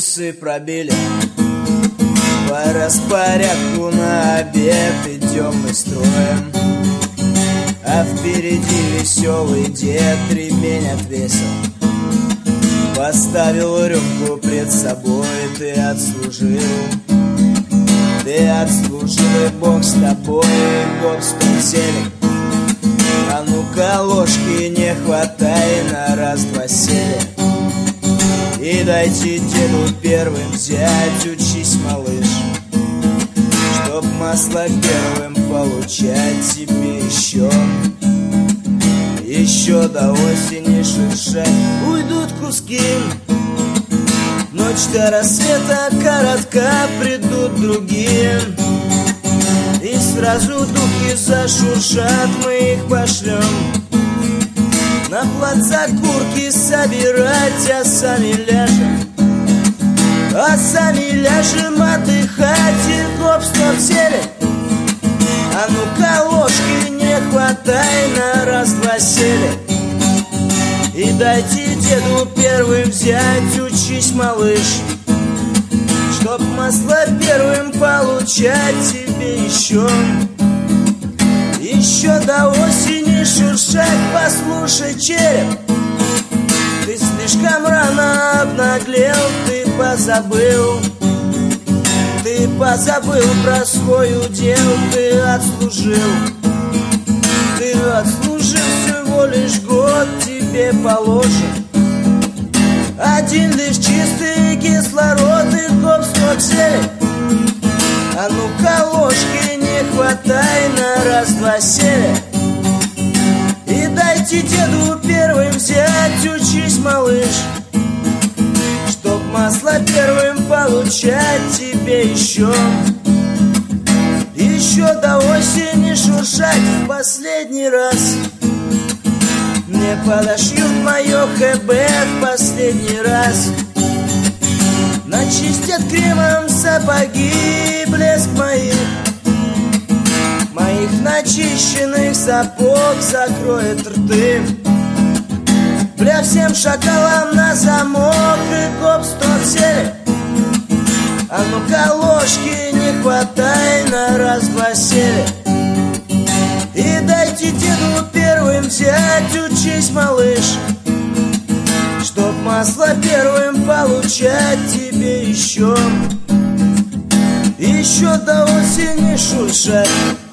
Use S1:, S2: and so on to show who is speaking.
S1: часы пробили, по распорядку на обед идем мы строем. А впереди веселый дед ремень отвесил, поставил рюмку пред собой. Ты отслужил, и Бог с тобой, и гоп-стоп сели. А ну-ка ложки не хватай, на раз-два сели. И дайте деду первым взять, учись, малыш, чтоб масло первым получать тебе еще до осени шуршать. Уйдут куски, ночь до рассвета коротка, придут другие, и сразу духи зашуршат, мы их пошлем на плац окурки собирать, а сами ляжем отдыхать. И гоп-стоп сели, а ну-ка ложки не хватай, на раз-два сели. И дайте деду первым взять, учись, малыш, чтоб масло первым получать тебе еще до осени шуршать. Послушай, череп, ты слишком рано обнаглел, ты позабыл про свой удел. Ты отслужил всего лишь год, тебе положен один лишь чистый кислород. И гоп-стоп сели, а ну-ка ложки не хватай, на раз-два сели. И дайте деду первым взять, учись, малыш, чтоб масло первым получать тебе еще до осени шуршать. В последний раз мне подошьют мое ХБ, в последний раз начистят кремом сапоги, блеск моих начищенных сапог закроет рты. Бля, всем шакалам на замок. И гоп-стоп сели, а ну-ка ложки не хватай, на раз-два сели. И дайте деду первым взять, учись, малыш, чтоб масло первым получать тебе еще до осени шуршать.